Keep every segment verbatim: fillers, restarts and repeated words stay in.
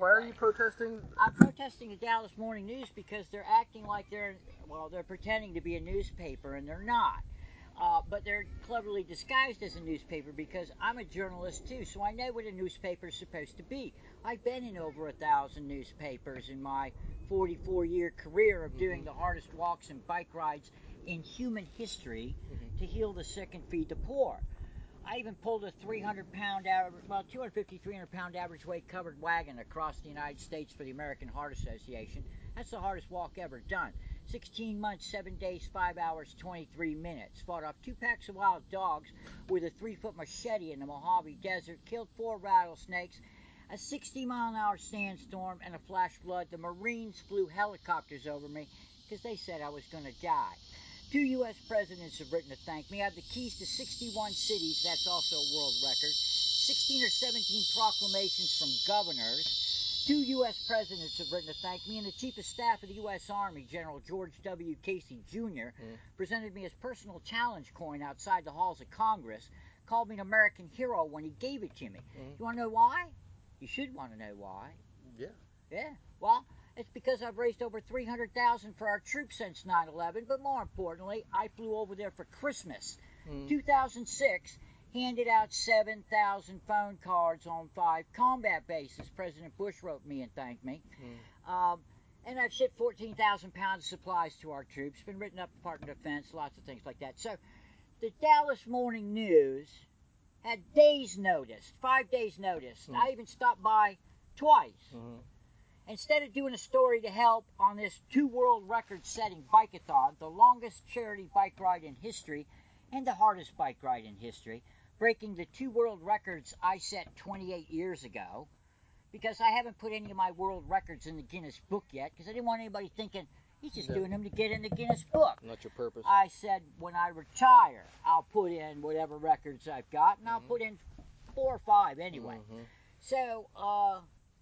why are you protesting? I'm protesting the Dallas Morning News because they're acting like they're, well, they're pretending to be a newspaper, and they're not. Uh, but they're cleverly disguised as a newspaper because I'm a journalist too, so I know what a newspaper is supposed to be. I've been in over a thousand newspapers in my forty-four year career of doing mm-hmm. the hardest walks and bike rides in human history mm-hmm. to heal the sick and feed the poor. I even pulled a three hundred pound average, well, two fifty, three hundred pound average weight covered wagon across the United States for the American Heart Association. That's the hardest walk ever done. sixteen months, seven days, five hours, twenty-three minutes. Fought off two packs of wild dogs with a three foot machete in the Mojave Desert. Killed four rattlesnakes, a sixty mile an hour sandstorm, and a flash flood. The Marines flew helicopters over me because they said I was going to die. Two U S presidents have written to thank me. I have the keys to sixty-one cities. That's also a world record. sixteen or seventeen proclamations from governors. Two U S presidents have written to thank me, and the Chief of Staff of the U S Army, General George W. Casey Junior, mm. presented me his personal challenge coin outside the halls of Congress, called me an American hero when he gave it to me. Mm. You want to know why? You should want to know why. Yeah. Yeah. Well, it's because I've raised over three hundred thousand dollars for our troops since nine eleven, but more importantly, I flew over there for Christmas. Mm. two thousand six, handed out seven thousand phone cards on five combat bases. President Bush wrote me and thanked me. Mm. Um, and I've shipped fourteen thousand pounds of supplies to our troops, been written up Department of Defense, lots of things like that. So the Dallas Morning News had days notice, five days notice. Mm. I even stopped by twice. Mm-hmm. Instead of doing a story to help on this two world record-setting bike-a-thon, the longest charity bike ride in history and the hardest bike ride in history, breaking the two world records I set twenty-eight years ago, because I haven't put any of my world records in the Guinness Book yet, because I didn't want anybody thinking, he's just no. doing them to get in the Guinness Book. Not your purpose. I said, when I retire, I'll put in whatever records I've got, and mm-hmm. I'll put in four or five anyway. Mm-hmm. So, uh...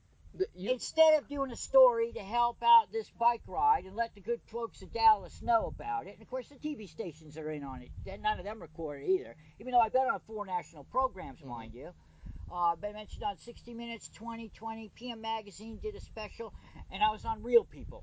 You, Instead of doing a story to help out this bike ride and let the good folks of Dallas know about it, and of course the T V stations are in on it, none of them record it either, even though I've been on four national programs, mm-hmm. mind you. Uh, been mentioned on sixty minutes, twenty twenty, P M Magazine did a special, and I was on Real People.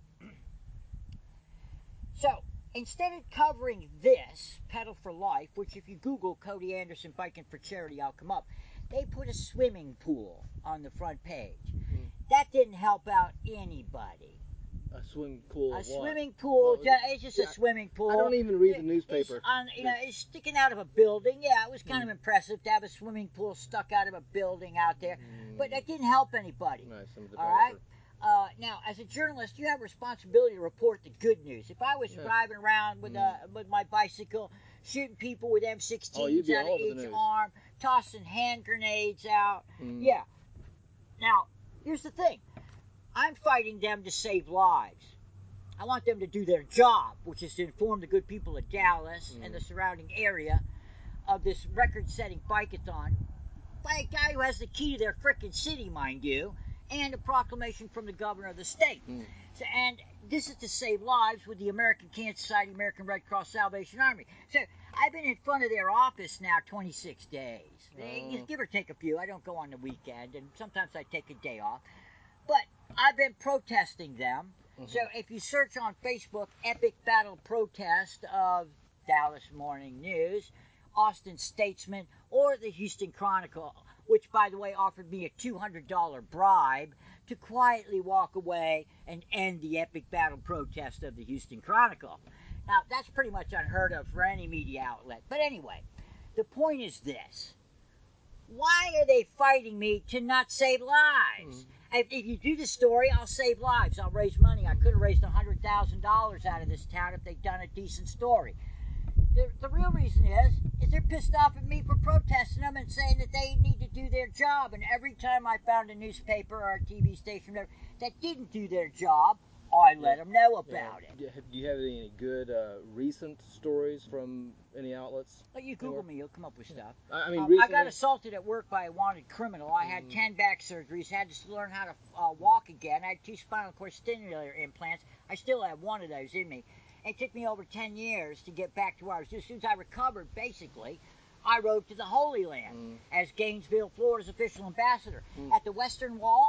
So, instead of covering this, Pedal for Life, which if you Google Cody Anderson Biking for Charity, I'll come up, they put a swimming pool on the front page. Mm. That didn't help out anybody. A swimming pool. A of swimming what? pool. Well, it's just yeah, a swimming pool. I don't even read the newspaper. It's on, you know, it's sticking out of a building. Yeah, it was kind mm. of impressive to have a swimming pool stuck out of a building out there, mm. but that didn't help anybody. Nice, all right. Uh, now, as a journalist, you have a responsibility to report the good news. If I was yeah. driving around with mm. a with my bicycle, shooting people with M sixteens oh, out of each arm, tossing hand grenades out, mm. yeah. Now, here's the thing. I'm fighting them to save lives. I want them to do their job, which is to inform the good people of Dallas mm. and the surrounding area of this record-setting bike-a-thon by a guy who has the key to their frickin' city, mind you, and a proclamation from the governor of the state. Mm. So, and this is to save lives with the American Cancer Society, American Red Cross Salvation Army. So I've been in front of their office now twenty-six days. Oh. Give or take a few. I don't go on the weekend, and sometimes I take a day off. But I've been protesting them. Mm-hmm. So if you search on Facebook, Epic Battle Protest of Dallas Morning News, Austin Statesman, or the Houston Chronicle, which, by the way, offered me a two hundred dollars bribe to quietly walk away and end the epic battle protest of the Houston Chronicle. Now, that's pretty much unheard of for any media outlet. But anyway, the point is this. Why are they fighting me to not save lives? Mm. If, if you do the story, I'll save lives. I'll raise money. I could have raised one hundred thousand dollars out of this town if they'd done a decent story. The, the real reason is, is they're pissed off at me for protesting them and saying that they need to do their job. And every time I found a newspaper or a T V station that didn't do their job, I let yeah. them know about yeah. it. Do you have any good uh, recent stories from any outlets? Well, you Google me, you'll come up with stuff. I mean, um, recently... I got assaulted at work by a wanted criminal. I had mm. ten back surgeries, had to learn how to uh, walk again. I had two spinal cord stimulator implants. I still have one of those in me. It took me over ten years to get back to where I was. As soon as I recovered, basically, I rode to the Holy Land mm. as Gainesville, Florida's official ambassador. Mm. At the Western Wall,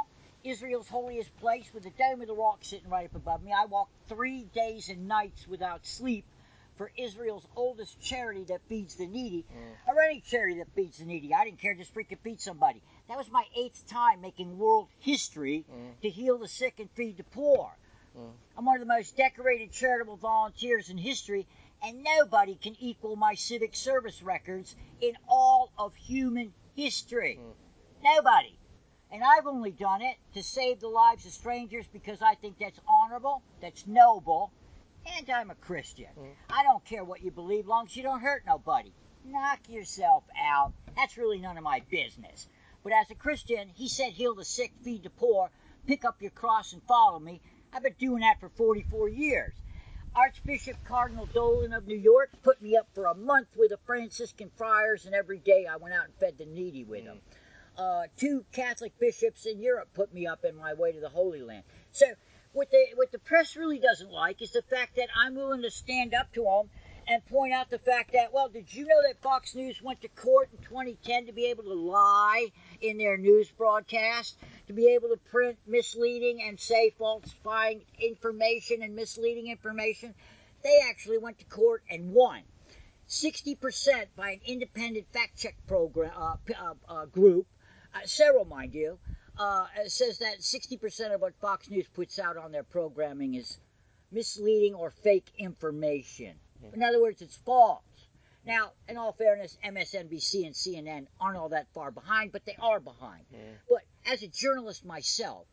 Israel's holiest place with the Dome of the Rock sitting right up above me. I walked three days and nights without sleep for Israel's oldest charity that feeds the needy, mm. or any charity that feeds the needy. I didn't care, just freaking feed somebody. That was my eighth time making world history mm. to heal the sick and feed the poor. Mm. I'm one of the most decorated charitable volunteers in history, and nobody can equal my civic service records in all of human history. Mm. Nobody. And I've only done it to save the lives of strangers because I think that's honorable, that's noble, and I'm a Christian. Mm. I don't care what you believe, long as you don't hurt nobody. Knock yourself out. That's really none of my business. But as a Christian, he said heal the sick, feed the poor, pick up your cross and follow me. I've been doing that for forty-four years. Archbishop Cardinal Dolan of New York put me up for a month with the Franciscan friars, and every day I went out and fed the needy with them. Uh, two Catholic bishops in Europe put me up in my way to the Holy Land. So what the, what the press really doesn't like is the fact that I'm willing to stand up to them and point out the fact that, well, did you know that Fox News went to court in twenty ten to be able to lie in their news broadcast, to be able to print misleading and say falsifying information and misleading information? They actually went to court and won. sixty percent by an independent fact-check program uh, uh, uh, group, uh, several, mind you, uh, says that sixty percent of what Fox News puts out on their programming is misleading or fake information. In other words, it's false. Now, in all fairness, M S N B C and C N N aren't all that far behind, but they are behind. Mm. But as a journalist myself,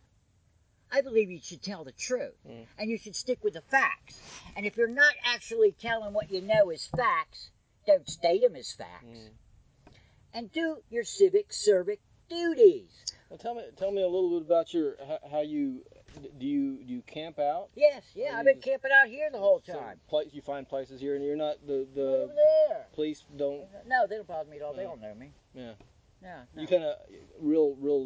I believe you should tell the truth, mm. and you should stick with the facts. And if you're not actually telling what you know is facts, don't state them as facts. Mm. And do your civic civic duties. Well, tell me, tell me a little bit about your how, how you do you do you camp out? Yes, yeah, I've been just, camping out here the whole time. So place, you find places here, and you're not the the over there. Police don't. No, they don't bother me at all. No. They don't know me. Yeah. Yeah. No. You kind of real real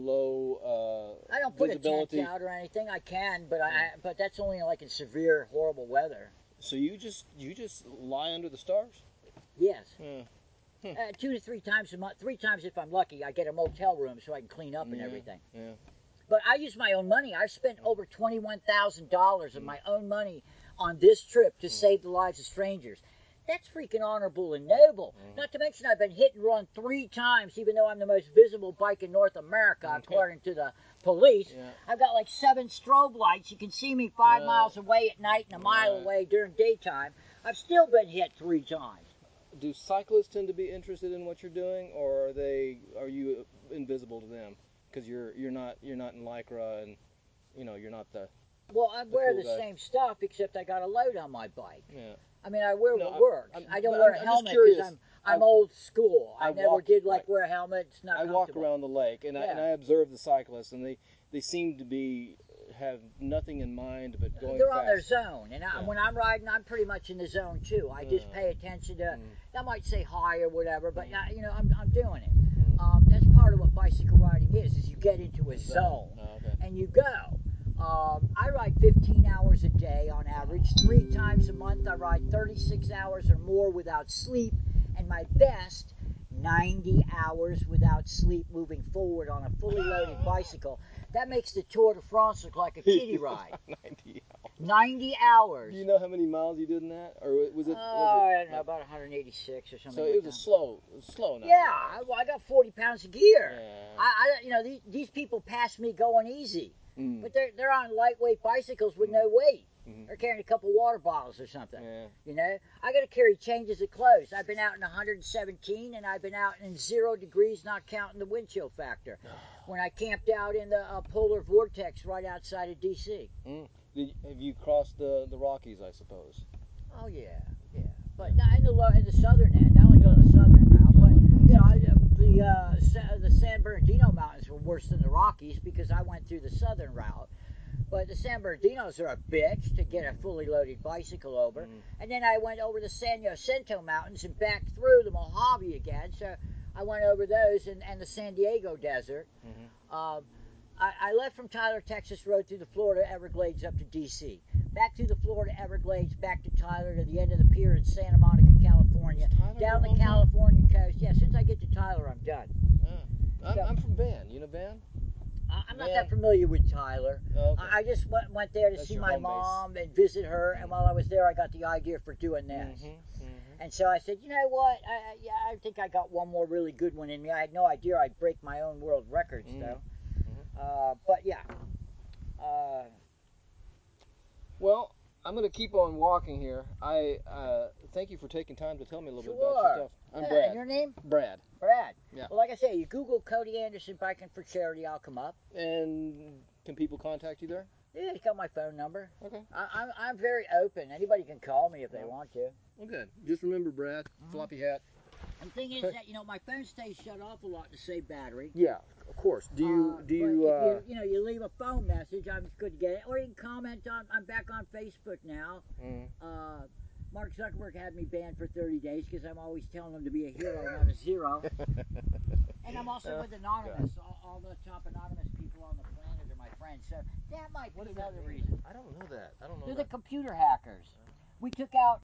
low. Uh, I don't put visibility. a tent out or anything. I can, but I yeah. but that's only like in severe horrible weather. So you just you just lie under the stars? Yes. Yeah. Uh, two to three times a month, three times if I'm lucky, I get a motel room so I can clean up and yeah, everything. Yeah. But I use my own money. I've spent over twenty-one thousand dollars of my own money on this trip to save the lives of strangers. That's freaking honorable and noble. Mm. Not to mention I've been hit and run three times, even though I'm the most visible bike in North America, okay. according to the police. Yeah. I've got like seven strobe lights. You can see me five yeah. miles away at night and a mile yeah. away during daytime. I've still been hit three times. Do cyclists tend to be interested in what you're doing, or are they are you invisible to them because you're you're not you're not in Lycra and you know you're not the well I wear cool the guy. same stuff except I got a load on my bike. Yeah. I mean I wear no, what works. I'm, I don't I'm, wear a I'm helmet because I'm I'm I, old school. I, I never walk, did like I, wear a helmet. It's not. I walk around the lake and yeah. I and I observe the cyclists and they they seem to be. Have nothing in mind but going They're fast. on their zone, and I, yeah. when I'm riding, I'm pretty much in the zone too. I just pay attention to. Mm. I might say hi or whatever, but mm. I, you know, I'm I'm doing it. Mm. Um, that's part of what bicycle riding is: is you get into a zone, zone oh, okay. and you go. Um, I ride fifteen hours a day on average. Three times a month, I ride thirty-six hours or more without sleep, and my best. ninety hours without sleep moving forward on a fully loaded bicycle. That makes the Tour de France look like a kiddie ride. ninety hours. ninety hours. Do you know how many miles you did in that? Or was it? Oh, was it I don't know, about one hundred eighty-six or something. So like it was that. a slow, slow night. Yeah, I, well, I got forty pounds of gear. Yeah. I, I, you know, these, these people pass me going easy. Mm. But they're, they're on lightweight bicycles with mm. no weight. Mm-hmm. They're carrying a couple water bottles or something. Yeah. You know, I got to carry changes of clothes. I've been out in one hundred seventeen, and I've been out in zero degrees, not counting the wind chill factor. When I camped out in the uh, polar vortex right outside of D C. Mm. Did, have you crossed the the Rockies? I suppose. Oh yeah, yeah. But not in the in the southern end. I only go the southern route. Yeah, but you know, I, the uh, the San Bernardino Mountains were worse than the Rockies because I went through the southern route. But the San Bernardinos are a bitch to get a fully loaded bicycle over. Mm. And then I went over the San Jacinto Mountains and back through the Mojave again. So I went over those and, and the San Diego Desert. Mm-hmm. Um, I, I left from Tyler, Texas, rode through the Florida Everglades up to D C. Back through the Florida Everglades, back to Tyler, to the end of the pier in Santa Monica, California. Down the California coast. Yeah, since I get to Tyler, I'm done. Yeah. I'm, so, I'm from Van. You know Van? I'm not Man. that familiar with Tyler. Oh, okay. I I just went, went there to That's see your my home base. mom and visit her. Mhm. And while I was there, I got the idea for doing this. Mm-hmm. Mm-hmm. And so I said, you know what? I, I, yeah, I think I got one more really good one in me. I had no idea I'd break my own world records, Mm-hmm. though. Mm-hmm. Uh, but yeah. Uh, Well, I'm going to keep on walking here. I uh, thank you for taking time to tell me a little sure. bit about your stuff. I'm Yeah, Brad. and your name? Brad. Brad. Yeah. Well, like I say, you Google Cody Anderson Biking for Charity, I'll come up. And can people contact you there? Yeah, you got my phone number. Okay. I, I'm, I'm very open. Anybody can call me if they Well, want to. Well, good. Just remember, Brad, Mhm. floppy hat. And the thing is that, you know, my phone stays shut off a lot to save battery. Yeah, of course. Do you Uh, do but you? if Uh, you, you know, you leave a phone message, I'm good to get it. Or you can comment on. I'm back on Facebook now. mm, Uh, Mark Zuckerberg had me banned for thirty days because I'm always telling him to be a hero, not a zero. And I'm also Oh, with Anonymous. All, all the top anonymous people on the planet are my friends. So that might what be does that another mean? reason. I don't know that. I don't know They're that. the computer hackers. We took out